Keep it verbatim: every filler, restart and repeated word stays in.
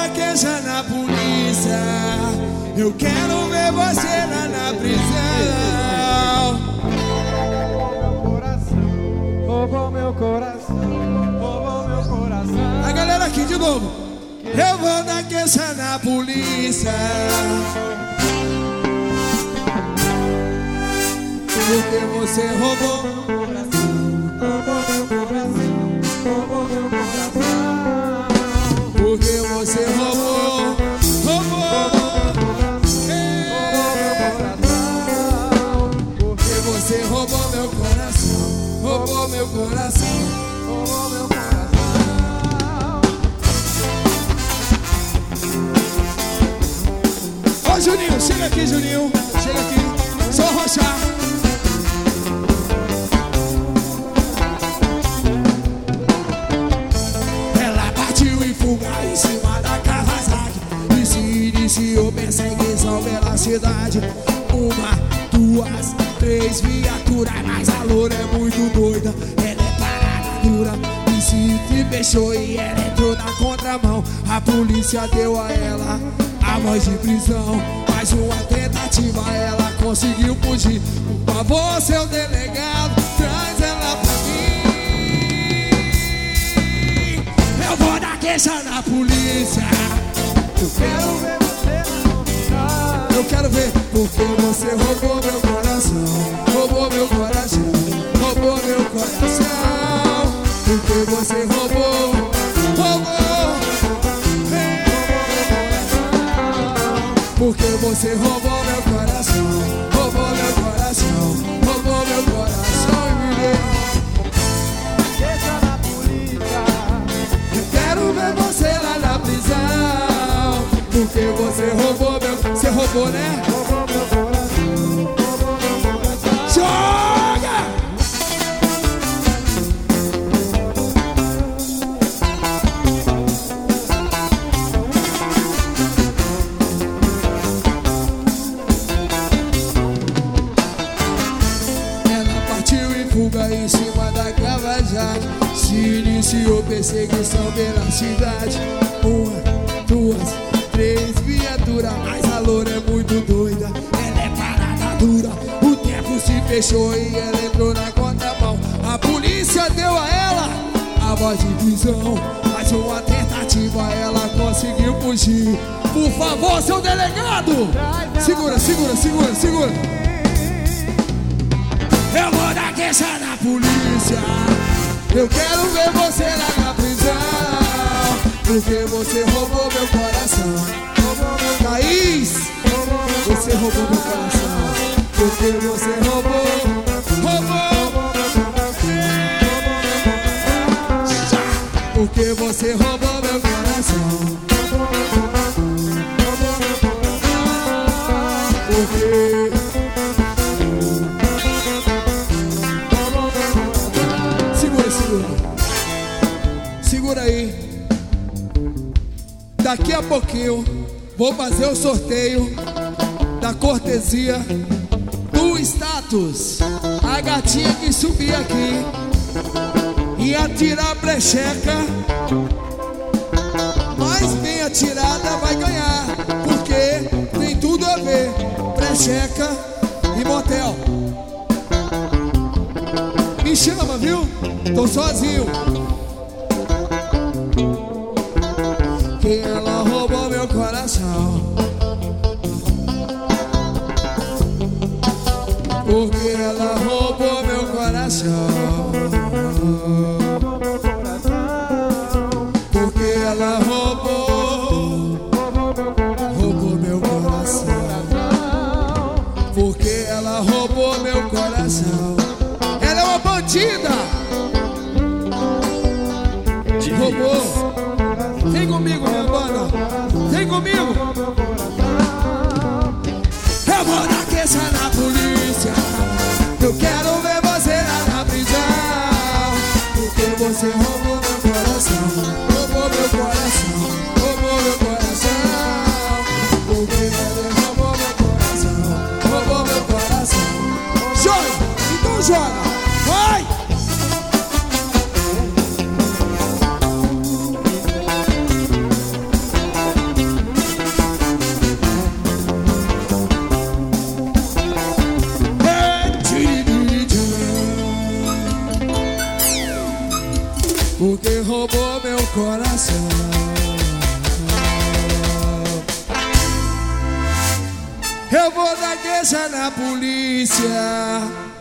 dar queixa na polícia. Eu quero ver você lá na prisão. Roubou meu coração, roubou meu coração. A galera aqui de novo. Eu vou dar queixa na polícia. Porque você roubou meu coração, roubou meu coração, roubou meu coração. Porque você roubou, roubou, porque você roubou meu coração, roubou meu coração, roubou meu coração. Ô Juninho, chega aqui, Juninho, chega aqui, só rochar. Em cima da Kawasaki e se iniciou perseguição pela cidade. Uma, duas, três viaturas, mas a loura é muito doida. Ela é parada dura e se fechou e ela entrou na contramão. A polícia deu a ela a voz de prisão. Mais uma tentativa, ela conseguiu fugir. Por favor, seu delegado, traz ela pra mim. Eu vou dar queixa na polícia. Eu quero ver você lá. Eu quero ver porque você roubou meu coração, roubou meu coração, roubou meu coração. Porque você roubou, roubou, porque você roubou meu coração, roubou meu coração, roubou meu coração e me deu. Queixa na polícia. Eu quero ver você lá na prisão. Porque você roubou meu... Você roubou, né? Roubou meu coração, roubou meu coração. Joga! Ela partiu em fuga em cima da Kawasaki. Se iniciou perseguição pela cidade. Uma, duas, três viaturas, mas a loura é muito doida. Ela é parada dura, o tempo se fechou e ela entrou na contramão. A polícia deu a ela a voz de prisão. Mais uma tentativa, ela conseguiu fugir. Por favor, seu delegado, segura, segura, segura, segura. Eu vou dar queixa na polícia. Eu quero ver você lá na prisão. Porque você roubou meu coração, roubou meu Thaís, você roubou meu coração. Porque você roubou, roubou, porque você roubou meu coração. Porque segura, segura, segura aí. Daqui a pouquinho vou fazer o sorteio da cortesia do status. A gatinha que subir aqui e atirar a brecheca, mas bem atirada vai ganhar. Porque tem tudo a ver, brecheca e motel. Me chama, viu? Tô sozinho. Que ela roubou meu coração. Porque ela roubou meu coração. Porque ela roubou, roubou meu coração. Porque ela roubou meu coração. Ela é uma bandida. Roubou. Vem comigo, minha banda. Vem comigo. Eu vou dar queixa na polícia. Eu quero ver você lá na prisão. Porque você roubou meu coração, roubou meu coração, roubou porque roubou meu coração. Eu vou dar queixa na polícia.